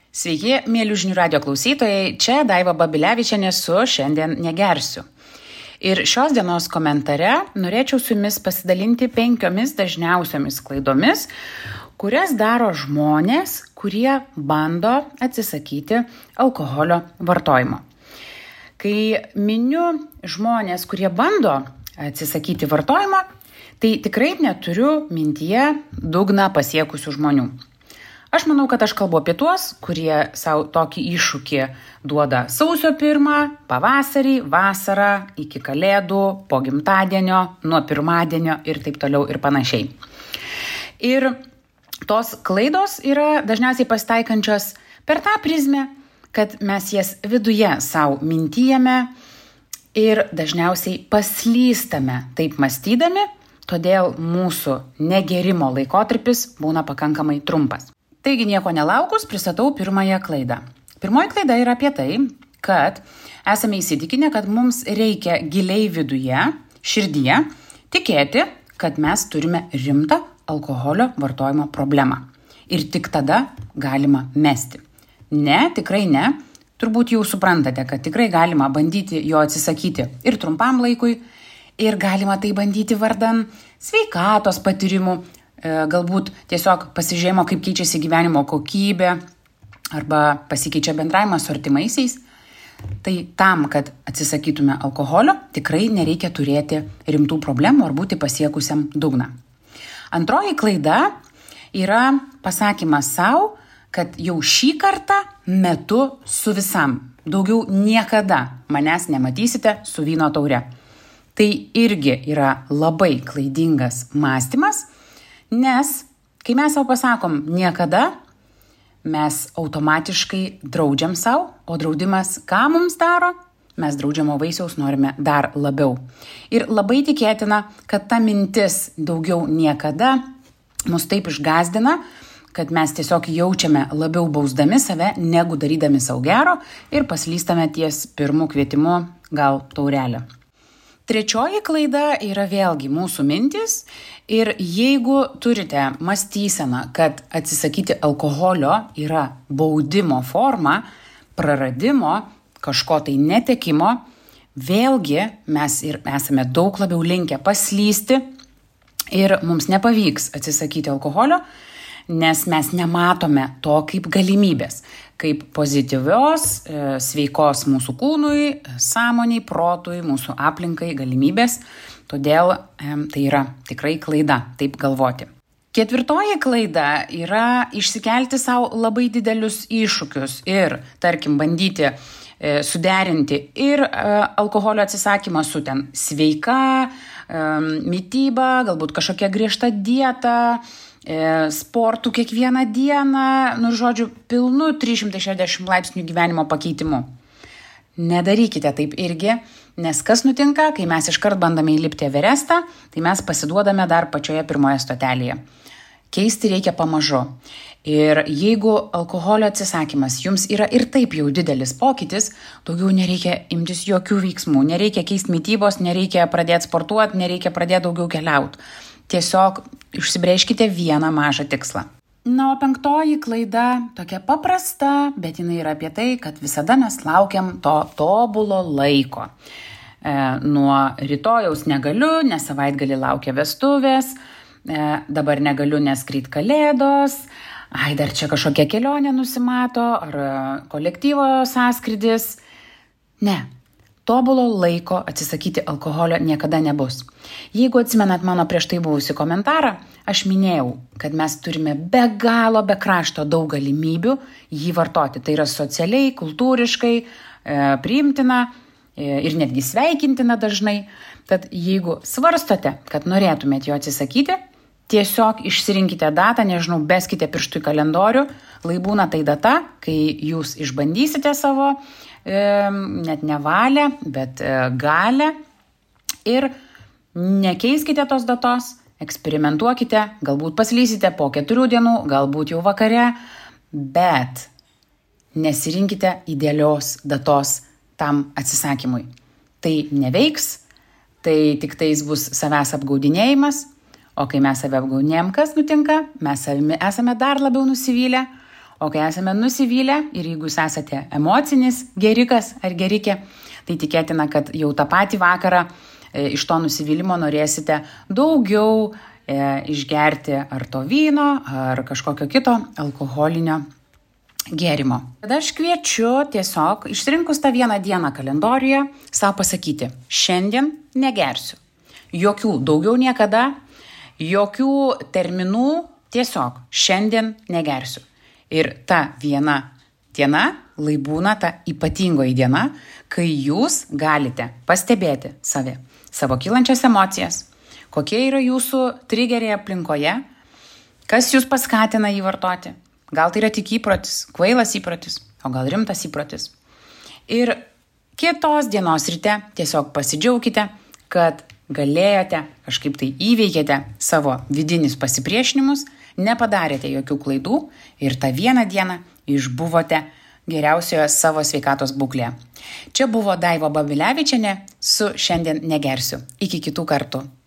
Sveiki, mėly žinių radio klausytojai, čia Daiva Babilevičienė su Šiandien negersiu. Ir šios dienos komentare norėčiau su jumis pasidalinti 5 dažniausiomis klaidomis, kurias daro žmonės, kurie bando atsisakyti alkoholio vartojimo. Kai miniu žmonės, kurie bando atsisakyti vartojimo, tai tikrai neturiu mintyje dugną pasiekusių žmonių. Aš manau, kad aš kalbu apie tuos, kurie savo tokį iššūkį duoda sausio 1, pavasarį, vasarą, iki kalėdų, po gimtadienio, nuo pirmadienio ir taip toliau ir panašiai. Ir tos klaidos yra dažniausiai pasitaikančios per tą prizmę, kad mes jas viduje savo mintyjame ir dažniausiai paslystame taip mąstydami, todėl mūsų negerimo laikotarpis būna pakankamai trumpas. Taigi nieko nelaukus pristatau pirmąją klaidą. Pirmoji klaida yra apie tai, kad esame įsitikinę, kad mums reikia giliai viduje, širdyje, tikėti, kad mes turime rimtą alkoholio vartojimo problemą. Ir tik tada galima mesti. Ne, tikrai ne. Turbūt jau suprantate, kad tikrai galima bandyti jo atsisakyti ir trumpam laikui, ir galima tai bandyti vardan sveikatos patyrimų, galbūt tiesiog pasižiūrėjimo, kaip keičiasi gyvenimo kokybė arba pasikeičia bendravimas su artimaisiais. Tai tam, kad atsisakytume alkoholio, tikrai nereikia turėti rimtų problemų ar būti pasiekusiam dugną. Antroji klaida yra pasakymas savo, kad jau šį kartą metu su visam. Daugiau niekada manęs nematysite su vyno taure. Tai irgi yra labai klaidingas mąstymas, nes kai mes savo pasakom niekada, mes automatiškai draudžiam savo, o draudimas ką mums daro? Mes draudžiamo vaisiaus norime dar labiau. Ir labai tikėtina, kad ta mintis daugiau niekada mus taip išgąsdina, kad mes tiesiog jaučiame labiau bausdami save, negu darydami savo gero ir paslystame ties pirmu kvietimu gal taurelę. Trečioji klaida yra vėlgi mūsų mintis ir jeigu turite mąstyseną, kad atsisakyti alkoholio yra baudimo forma, praradimo, kažko tai netekimo, vėlgi mes ir esame daug labiau linkę paslysti ir mums nepavyks atsisakyti alkoholio, nes mes nematome to kaip galimybės, kaip pozityvios, sveikos mūsų kūnui, sąmoniai, protui, mūsų aplinkai galimybės. Todėl tai yra tikrai klaida taip galvoti. Ketvirtoji klaida yra išsikelti savo labai didelius iššūkius ir, tarkim, bandyti suderinti ir alkoholio atsisakymą su ten sveika, mityba, galbūt kažkokia griežta dieta, sportų kiekvieną dieną, žodžiu, pilnu 360 laipsnių gyvenimo pakeitimu. Nedarykite taip irgi, nes kas nutinka, kai mes iškart bandome įlipti Everestą, tai mes pasiduodame dar pačioje pirmoje stotelėje. Keisti reikia pamažu. Ir jeigu alkoholio atsisakymas jums yra ir taip jau didelis pokytis, daugiau nereikia imtis jokių veiksmų, nereikia keisti mitybos, nereikia pradėti sportuoti, nereikia pradėti daugiau keliauti. Tiesiog užsibrėžkite vieną mažą tikslą. Na, o 5 klaida tokia paprasta, bet jinai yra apie tai, kad visada mes laukiam to tobulo laiko. Nuo rytojaus negaliu, nes savaitgalį laukia vestuvės, dabar negaliu, nes greit kalėdos, dar čia kažkokia kelionė nusimato, ar kolektyvo sąskrydis. Ne. Tobulo laiko atsisakyti alkoholio niekada nebus. Jeigu atsimenat mano prieš tai buvusi komentarą, aš minėjau, kad mes turime be galo, be krašto daug galimybių jį vartoti. Tai yra socialiai, kultūriškai priimtina ir netgi sveikintina dažnai. Tad jeigu svarstote, kad norėtumėt jo atsisakyti, tiesiog išsirinkite datą, beskite pirštų į kalendorių, lai būna tai data, kai jūs išbandysite savo net ne valią, bet galią ir nekeiskite tos datos, eksperimentuokite, galbūt paslysite po 4 dienų, galbūt jau vakare, bet nesirinkite idealios datos tam atsisakymui. Tai neveiks, tai tik tais bus savęs apgaudinėjimas, o kai mes save apgaudinėjam, kas nutinka? Mes savimi esame dar labiau nusivylę, O kai esame nusivylę ir jeigu jūs esate emocinis gerikas ar gerikė, tai tikėtina, kad jau tą patį vakarą iš to nusivylimo norėsite daugiau išgerti ar to vyno, ar kažkokio kito alkoholinio gėrimo. Tada aš kviečiu tiesiog išsirinkus tą vieną dieną kalendoriuje savo pasakyti, šiandien negersiu. Jokių daugiau niekada, jokių terminų, tiesiog šiandien negersiu. Ir ta viena diena lai būna ta ypatingoji diena, kai jūs galite pastebėti savo kylančias emocijas, kokie yra jūsų trigeriai aplinkoje, kas jūs paskatina jį vartoti. Gal tai yra tik įprotis, kvailas įprotis, o gal rimtas įprotis. Ir kitos dienos ryte tiesiog pasidžiaukite, kad galėjote, kažkaip tai įveikėte savo vidinius pasipriešinimus, nepadarėte jokių klaidų ir tą vieną dieną išbuvote geriausioje savo sveikatos būklėje. Čia buvo Daiva Babilevičienė su Šiandien negersiu. Iki kitų kartų.